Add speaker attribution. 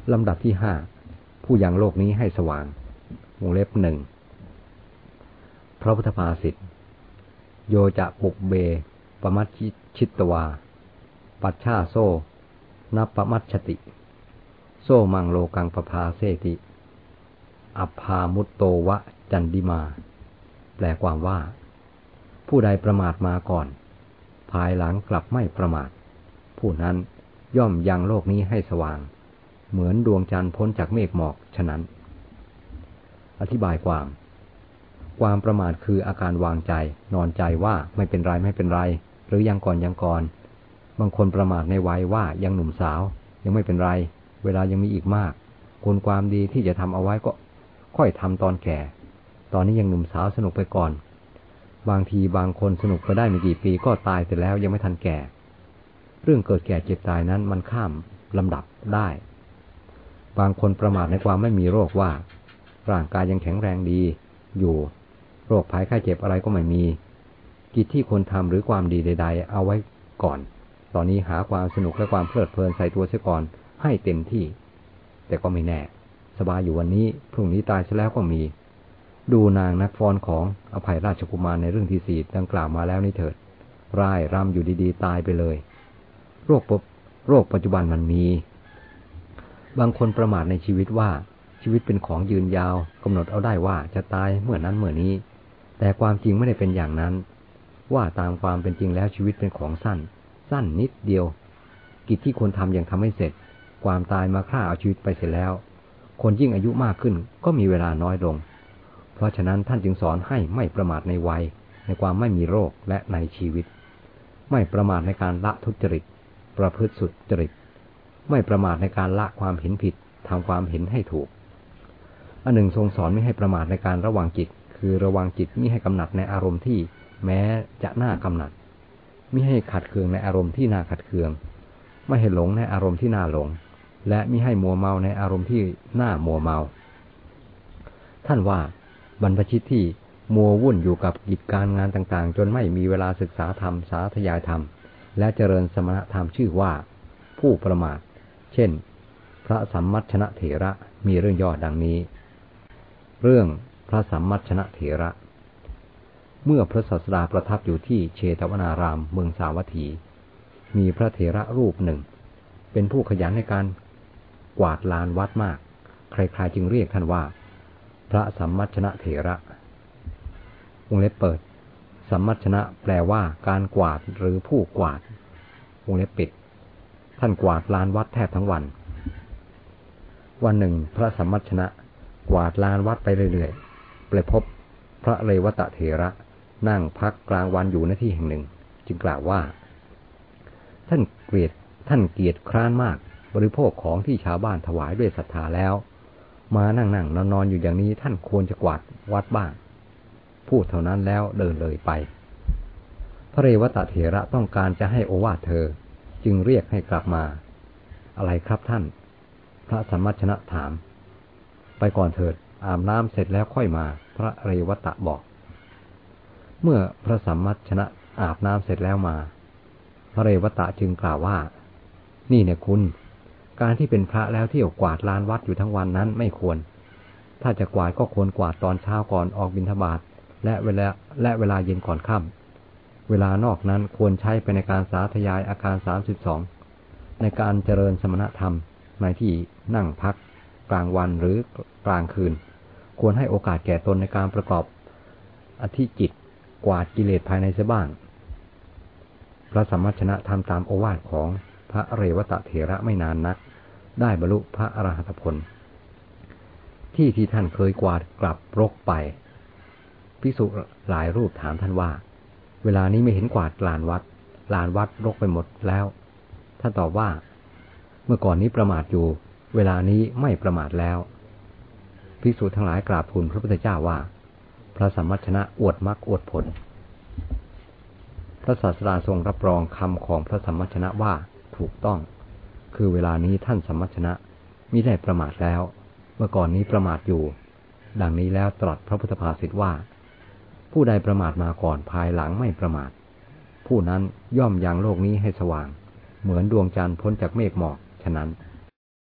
Speaker 1: ลำดับที่ห้าผู้ยังโลกนี้ให้สว่างวงเล็บหนึ่งพระพุทธภาษิตโยจะปุกเบปมัชชิตวาปัชชาโซนัปปมัชชติโซมังโลกังปภาเสติอัพพามุตโตวะจันดิมาแปลความว่าผู้ใดประมาทมาก่อนภายหลังกลับไม่ประมาทผู้นั้นย่อมยังโลกนี้ให้สว่างเหมือนดวงจันทร์พ้นจากเมฆหมอกฉะนั้นอธิบายความประมาทคืออาการวางใจนอนใจว่าไม่เป็นไรไม่เป็นไรหรือยังก่อนบางคนประมาทในวัยว่ายังหนุ่มสาวยังไม่เป็นไรเวลายังมีอีกมากคุณความดีที่จะทำเอาไว้ก็ค่อยทำตอนแก่ตอนนี้ยังหนุ่มสาวสนุกไปก่อนบางทีบางคนสนุกไปได้ไม่กี่ปีก็ตายเสร็จแล้วยังไม่ทันแก่เรื่องเกิดแก่เจ็บตายนั้นมันข้ามลำดับได้บางคนประมาทในความไม่มีโรคว่าร่างกายยังแข็งแรงดีอยู่โรคภัยไข้เจ็บอะไรก็ไม่มีกิจที่ควรทำหรือความดีใดๆเอาไว้ก่อนตอนนี้หาความสนุกและความเพลิดเพลินใส่ตัวเสียก่อนให้เต็มที่แต่ก็ไม่แน่สบายอยู่วันนี้พรุ่งนี้ตายซะแล้วก็มีดูนางนักฟ้อนของอภัยราชกุมารในเรื่องที่สี่ดังกล่าวมาแล้วนี่เถิดร่ายรำอยู่ดีๆตายไปเลยโรคปัจจุบันมันมีบางคนประมาทในชีวิตว่าชีวิตเป็นของยืนยาวกำหนดเอาได้ว่าจะตายเมื่อนั้นเมื่อนี้แต่ความจริงไม่ได้เป็นอย่างนั้นว่าตามความเป็นจริงแล้วชีวิตเป็นของสั้นนิดเดียวกิจที่ควรทำยังทำไม่เสร็จความตายมาฆ่าเอาชีวิตไปเสร็จแล้วคนยิ่งอายุมากขึ้นก็มีเวลาน้อยลงเพราะฉะนั้นท่านจึงสอนให้ไม่ประมาทในวัยในความไม่มีโรคและในชีวิตไม่ประมาทในการละทุจริตประพฤติสุจริตไม่ประมาทในการละความเห็นผิดทำความเห็นให้ถูกอันหนึ่งทรงสอนไม่ให้ประมาทในการระวังจิตคือระวังจิตมิให้กำหนัดในอารมณ์ที่แม้จะน่ากำหนัดมิให้ขัดเคืองในอารมณ์ที่น่าขัดเคืองไม่ให้หลงในอารมณ์ที่น่าหลงและมิให้มัวเมาในอารมณ์ที่น่ามัวเมาท่านว่าบรรพชิตที่มัววุ่นอยู่กับกิจการงานต่างๆจนไม่มีเวลาศึกษาธรรมสาธยายธรรมและเจริญสมณธรรมชื่อว่าผู้ประมาทเช่นพระสัมมัชชนะเถระมีเรื่องย่อดังนี้เรื่องพระสัมมัชชนะเถระเมื่อพระศาสดาประทับอยู่ที่เชตวนารามเมืองสาวัตถีมีพระเถระรูปหนึ่งเป็นผู้ขยันในการกวาดลานวัดมากใครๆจึงเรียกท่านว่าพระสัมมัชชนะเถระวงเล็บเปิดสัมมัชชนะแปลว่าการกวาดหรือผู้กวาดวงเล็บปิดท่านกวาดลานวัดแทบทั้งวันวันหนึ่งพระสัมมัชชนะกวาดลานวัดไปเรื่อยๆไปพบพระเรวตเถระนั่งพักกลางวันอยู่ณที่แห่งหนึ่งจึงกล่าวว่าท่านเกียรติคร้านมากบริโภคของที่ชาวบ้านถวายด้วยศรัทธาแล้วมานั่งนอนอยู่อย่างนี้ท่านควรจะกวาดวัดบ้างพูดเท่านั้นแล้วเดินเลยไปพระเรวตเถระต้องการจะให้โอวาทเธอจึงเรียกให้กลับมาอะไรครับท่านพระสัมมัชชนะถามไปก่อนเถิดอาบน้ำเสร็จแล้วค่อยมาพระเรวตะบอกเมื่อพระสัมมัชชนะอาบน้ำเสร็จแล้วมาพระเรวตะจึงกล่าวว่านี่เนี่ยคุณการที่เป็นพระแล้วเที่ยวกวาดลานวัดอยู่ทั้งวันนั้นไม่ควรถ้าจะกวาดก็ควรกวาดตอนเช้าก่อนออกบิณฑบาตและเวลาเย็นก่อนค่ำเวลานอกนั้นควรใช้ไปในการสาธยายอาการ32ในการเจริญสมณธรรมในที่นั่งพักกลางวันหรือกลางคืนควรให้โอกาสแก่ตนในการประกอบอธิจิตกวาดกิเลสภายในเสียบ้างพระสัมมัชชนะทำตามโอวาทของพระเรวตเถระไม่นานนักได้บรรลุพระอรหัตผลที่ท่านเคยกวาดกลับรกไปภิกษุหลายรูปถามท่านว่าเวลานี้ไม่เห็นกวาดลานวัดรกไปหมดแล้วท่านตอบว่าเมื่อก่อนนี้ประมาทอยู่เวลานี้ไม่ประมาทแล้วภิกษุทั้งหลายกราบทูลพระพุทธเจ้าว่าพระสัมมัชชนะอวดมรรคอวดผลพระศาสดาทรงรับรองคำของพระสัมมัชชนะว่าถูกต้องคือเวลานี้ท่านสัมมัชชนะมิได้ประมาทแล้วเมื่อก่อนนี้ประมาทอยู่ดังนี้แล้วตรัสพระพุทธภาษิตว่าผู้ใดประมาทมาก่อนภายหลังไม่ประมาทผู้นั้นย่อมยังโลกนี้ให้สว่างเหมือนดวงจันทร์พ้นจากเมฆหมอกฉะนั้น